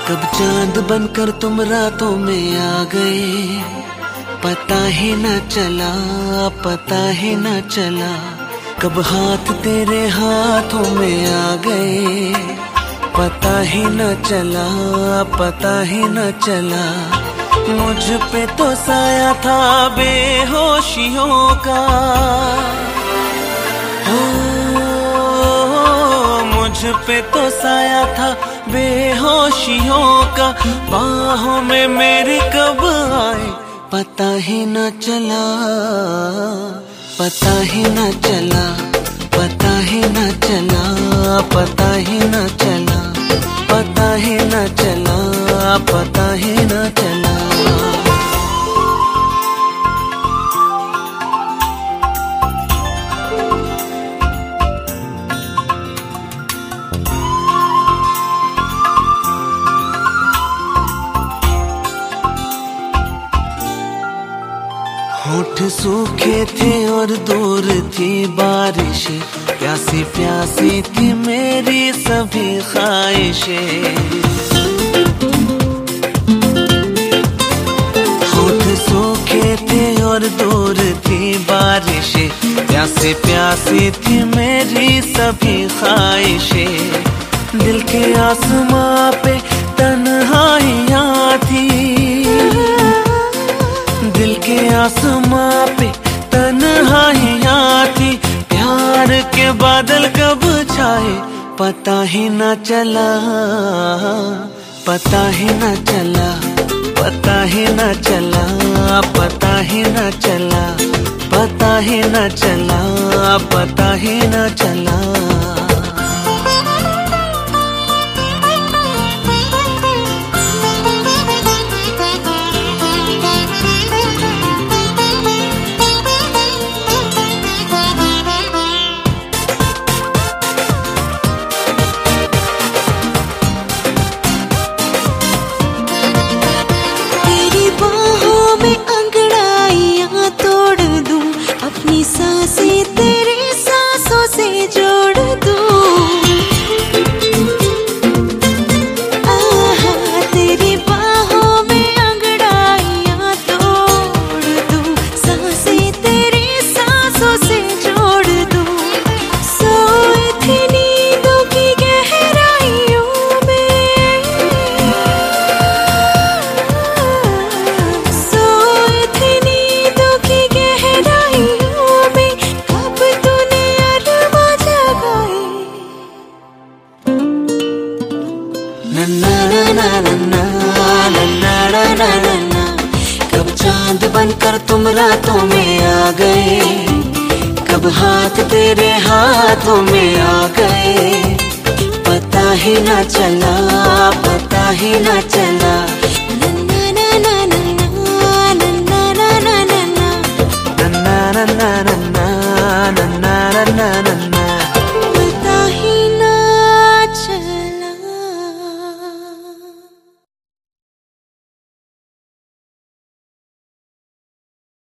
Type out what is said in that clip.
कब चांद बनकर तुम रातों में आ गए, पता ही न चला, पता ही न चला। कब हाथ तेरे हाथों में आ गए, पता ही न चला, पता ही न चला। मुझ पे तो साया था बेहोशियों का, मुझ पे तो साया था बेहोशियों का। बाहों में मेरी कब आए पता ही न चला, पता ही न चला, पता ही न चला, पता ही न चला, पता ही न चला, पता ही न चला। होठ सूखे थे और दूर थी बारिशें, प्यासी प्यासी थी मेरी सभी ख्वाहिशें। होठ सूखे थे और दूर थी बारिशें, प्यासी प्यासी थी मेरी सभी ख्वाहिशें। दिल के आसमां पे तन्हाइयां थी, दिल के आसमां पे तन्हाइयां थी। प्यार के बादल कब छाए पता ही न चला, पता ही न चला, पता ही न चला, पता ही न चला, पता ही न चला, पता ही न चला। सांसें तेरी सांसों से जोड़ दूं, आहा तेरी बाहों में अंगड़ाइयां तोड़ दूं, सांसें तेरी सांसों से जोड़ दूं। सोई थी नींदों की गहराइयों में, सोई थी नींदों की गहराइयों। कब चांद बनकर तुम रातों में आ गए, कब हाथ तेरे हाथों में आ गए। पता ही न चला, पता ही न चला। ना ना ना ना ना ना ना ना ना ना ना ना।